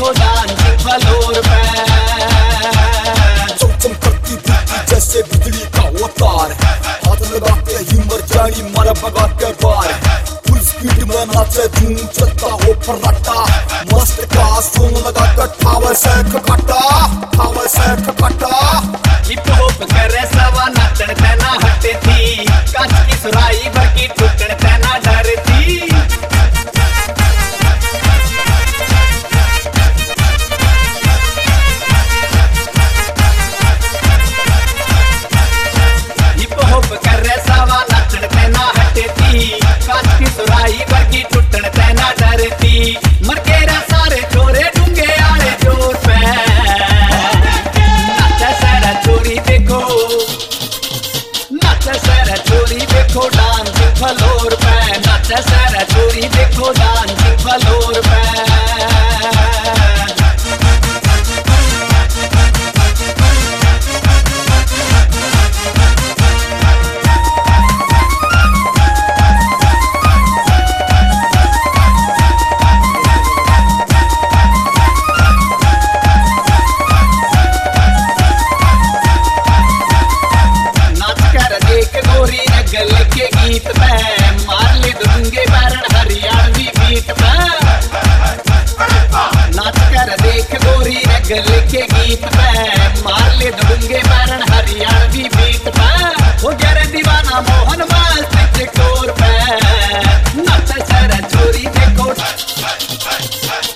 देखो dance floor पे। चमचम करती दिखती जैसे बिजली का अवतार, हाथ लगाते हिम्मत जानी मारा भगाते बार। फुल स्पीड में नाचे धूम चलता हो फर्राटा, मस्त का सोंग लगाकर ठावर से खकाटा, ठावर से खकाटा। हिप हॉप करे सवा नाचन तेना हटे थी, कांच की सुराई भर की टूटन तेना डर थी। हिप हॉप करे सवा नाचन तेना हटे थी, कांच की सुराई भर की टूटन तेना डर थी। मर के रा सारे छोरे डूंगे आले जोर पे, नाचा सारा चोरी देखो, नाचा सारा चोरी देखो डांस फ्लोर पे, नाचा सारा चोरी देखो डांस फ्लोर पे। गोरी गले के गीत पे मार ले दूंगे बैरन हरियाणवी बीट पे। नाच कर देख गोरी गले के गीत पे मार ले दूंगे बैरन हरियाणवी बीट पे। हो गया रे दीवाना मोहन मस्त चकोर पे, नाच सारा चोरी देखो।